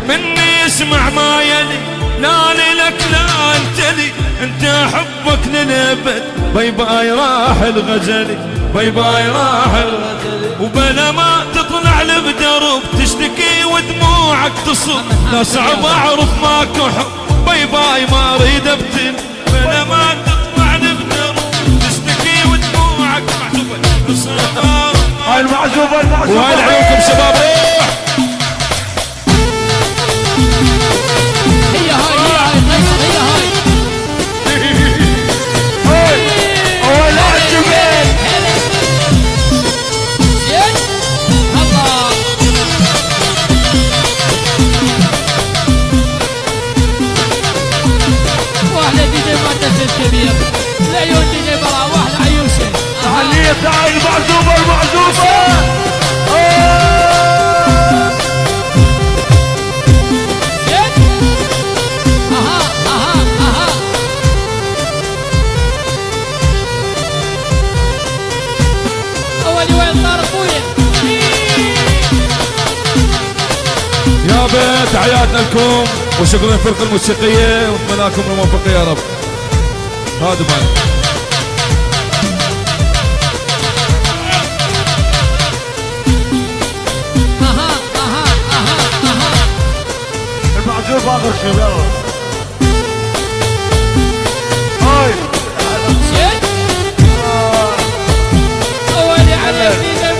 مني يسمع ما يلي، لا لك لا انت لي، انت حبك للابد. باي باي راح الغزلي، باي باي راح الغزلي. وبلا ما تطلع لي بدرب تشتكي ودموعك تصب، لا صعب اعرف ماكو حب. باي باي ما اريد ابتل، بلا ما تطلع لي بدرب تشتكي ودموعك محسوبه. هاي المعزوبه المعزوبه، وهاي عليكم شباب. روح هي هاي قيصر، هي هاي اول عجبين زين. الله واحدة دي جي مهندس الكبير، العيون دي جي برا، واحدة عيوشة. تحلية. تعال المعزوبه المعزوبه. يا بيت تحياتنا لكم وشكرا للفرقة الموسيقية ونتمنى لكم الموفقية يا رب. هذا بالي المعزوب اخر شيء. يلا هاي اولي على الدين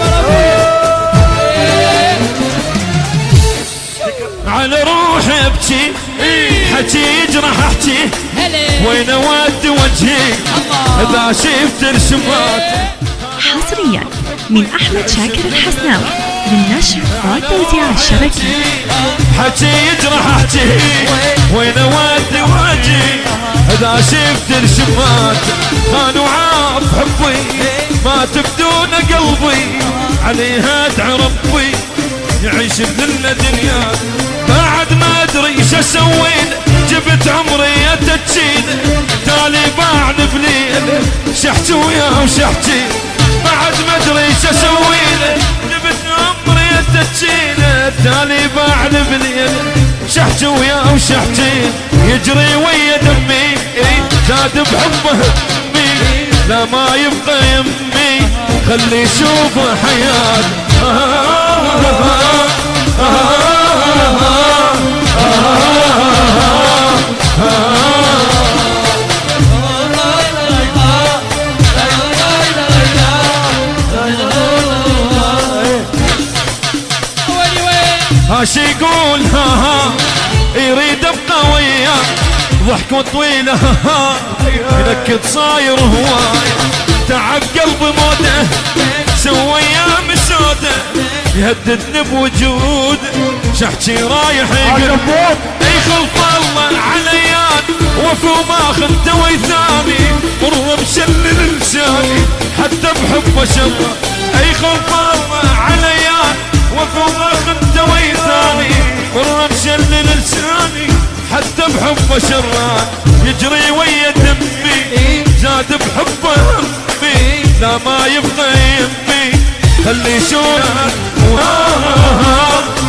على روحي ابكي، حكي يجرح احكي، وين اود وجهي اذا شفت الشمات. حصريا من أحمد شاكر الحسناوي للنشر والتوزيع الشبكي. حكي يجرح احكي، وين اود وجهي اذا شفت الشمات. كانوا عاف حبي ما تبدون قلبي، عليها ادعي ربي يعيش بذل دنيا. بعد ما ادري ايش اسوي، جبت عمري اتجين، تالي بعد بليل شحت وياه وشحتي. بعد ما ادري ايش اسوي، جبت عمري اتجين، تالي بعد بليل شحت وياه وشحتي. يجري ويا دمي زاد بحبه همي، لا ما يبقى يمي خلي يشوف حياة. هاش يقول ها يريد ابقى وياه، ضحك طويله ينكد صاير هواي. تعب قلبي موته سوى ايام سوده، يهددني بوجود شحكي رايح يقول اي خلف الله عليان، وفو ما خنت ويثاني مر مشلل لساني حتى بحبه شر. اي خلف الله عليان، وفو ما خنت ويثاني مر مشلل لساني حتى بحبه شران. يجري ويا دمي زاد بحبه همي، لا ما يبقى يمي خلي شوف.